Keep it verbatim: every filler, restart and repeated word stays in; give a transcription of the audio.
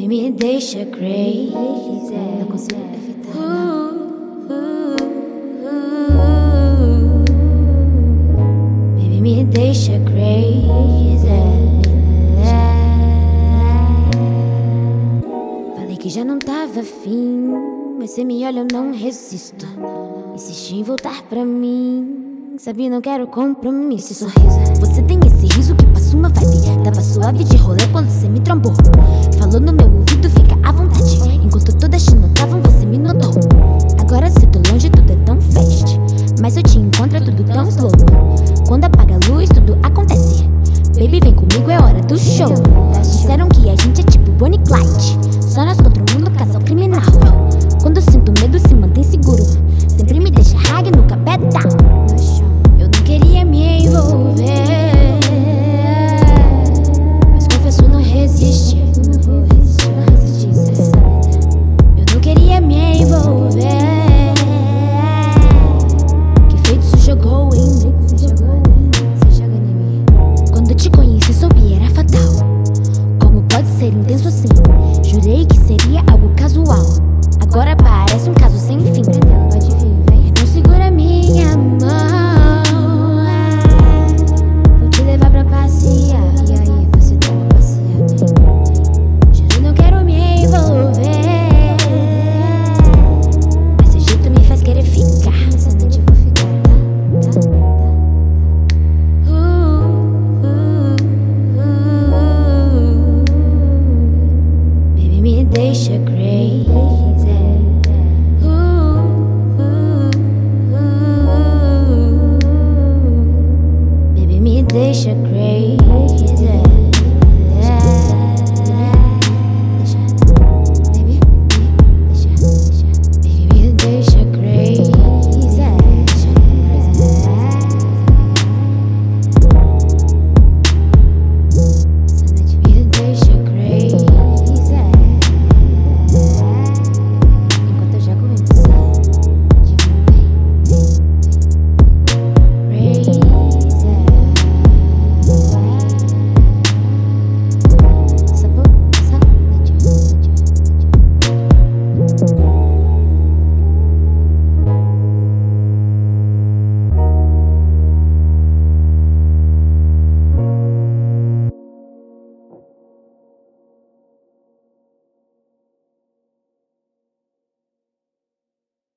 me deixa crazy. Não consigo evitar. Uh, uh, uh, baby, me deixa crazy. Falei que já não tava afim, mas cê me olha, eu não resisto. Insisti em voltar pra mim, sabe, não quero compromisso. Esse sorriso, você tem esse riso que passa uma vibe. Tava suave de rolê quando cê me trombou. Falou no meu ouvido, fica à vontade. Enquanto todas te notavam, você me notou. Agora cê tô longe, tudo é tão fast, mas eu te encontro, é tudo tão slow. Quando apaga a luz, tudo acontece. Baby, vem comigo, é hora do show. Disseram que a gente é tipo Bonnie e Clyde, só nós contra o mundo, casal criminal. Quando eu sinto medo, se mantém seguro. Sempre me deixa hag, nunca back down. Eu não queria me envolver, mas confesso, não resisti. Não vou resistir, não resisti, cê sabe. Eu não queria me envolver, que feitiço jogou em mim. Cê jogou, né? Cê joga em mim. Quando te conheci, soube, era fatal. Como pode ser intenso assim? Jurei que seria algo casual. Agora para.